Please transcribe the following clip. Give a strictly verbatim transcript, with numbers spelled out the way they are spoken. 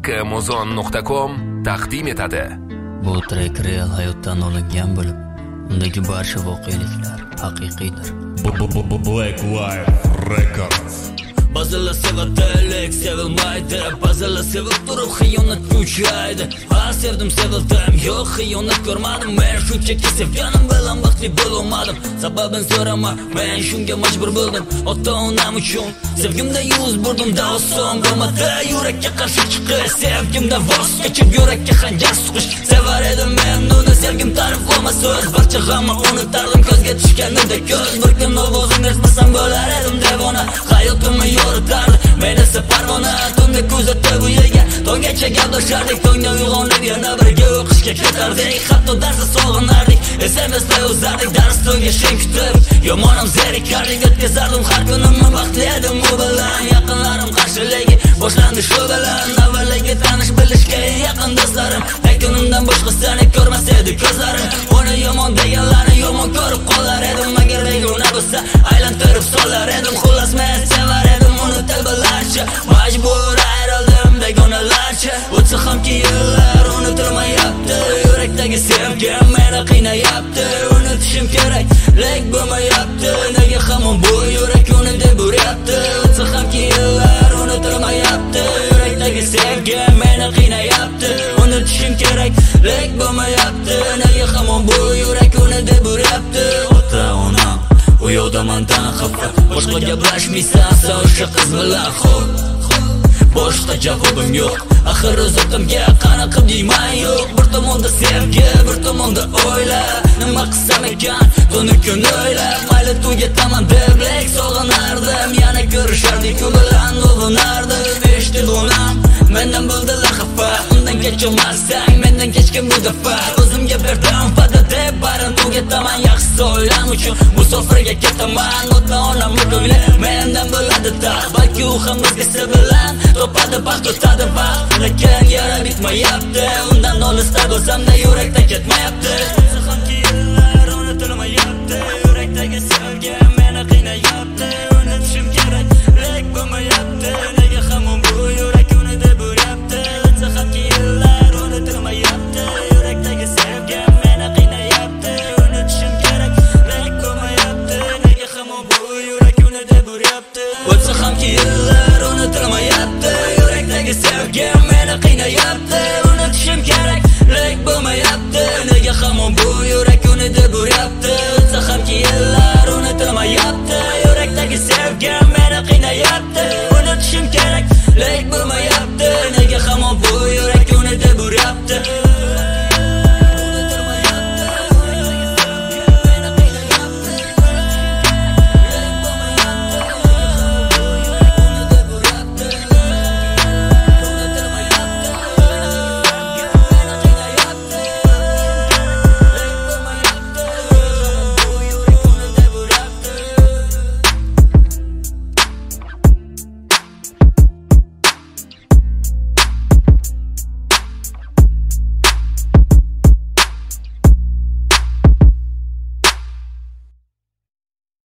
Amazon nuqta com taqdim etadi. Bu trek real hayotdan olingan bo'lib, undagi barcha voqeliklar haqiqiydir. Black Life Records. Ba'zilar sevadi, lek sevilmaydi. Ba'zilar sevib turib xiyonat kuchaydi. Ha, sevdim, sevildim, yo'q xiyonat ko'rmadim. Men shunchaki sevganim bilan baxtli bo'lolmadim. Sababini so'rama, men shunga majbur bo'ldim. Ota-onam uchun sevgimda yuz burdim, da oson bo'lmadi. Yurakka qarshi chiqish, sevgimda voz kechib yurakka xanjar suqish. Sevar edim men uni, sevgim ta'riflama so'z. Barcha g'amni unutardim ko'zga tushganida ko'z. Bir kun ovozini eshitmasam bo'lar edim devona. Hayotimni yoritardi, men esa parvona. Tunda kuzatib bu yerga, tonggacha gaplashardik. Tongda uyg'onib yana birga o'qishga ketardik. Hatto darsni sog'inardik, S M S'da yozardik. Dars tugashin kutib, yomonim zerikardik. O'tkazardim har kunimni, baxtli edim u bilan. Yaqinlarim qarshiligi boshlandi shu bilan. Avvaliga tanish bilishga yaqin do'stlarim, kunimdan boshqa seni ko'rmas edi ko'zlarim. Uni yomon deganlarni yomon ko'rib qolar edim. Agar begona bo'lsa aylantirib solar edim. Xullas men sevar edim uni talbalarcha. Majbur ayrildim begonalarcha. O'tsa hamki yillar unutilmayapti. Yurakdagi sevgim meni qiynayapti. Unutishim kerak, lek bo'lmayapti. Nega hamon bu yurak uni deb uryapti. O'tsa hamki yillar unutilmayapti. Yurakdagi sevgim meni qiynayapti. Unutishim kerak, lek bo'lmayapti. Nega hamon bu yurak uni deb uryapti. Ota-onam u yoqda mendan xafa. Boshqa gaplashmaysan sen o'sha qiz bilan xo'p. Boshqa javobim yo'q. Axir o'zimga qanaqa deyman yo'q. Bir tomonda sevgi, bir tomonda o'yla. Nima qilsam ekan, tuni kun o'yla. Mayli tugataman deb lek sog'inardim. Yana ko'rishardik u bilan o'g'inardim. Eshitdi onam, mendan bo'ldilar xafa. Undan kechirmasang, mendan kechgin bu dafa. O'zimga berdim va'da deb barin tugataman. Yaxshisi o'ylam uchun musofirga ketaman. Ota-onamni ko'ngli mendan bo'ladi da. Balki u ham o'zgasi bilan topadi baxt, o'tadi vaqt. Lekin yana bitmayapti. Undan olisda bo'lsam-da yurakdan ketmayapti.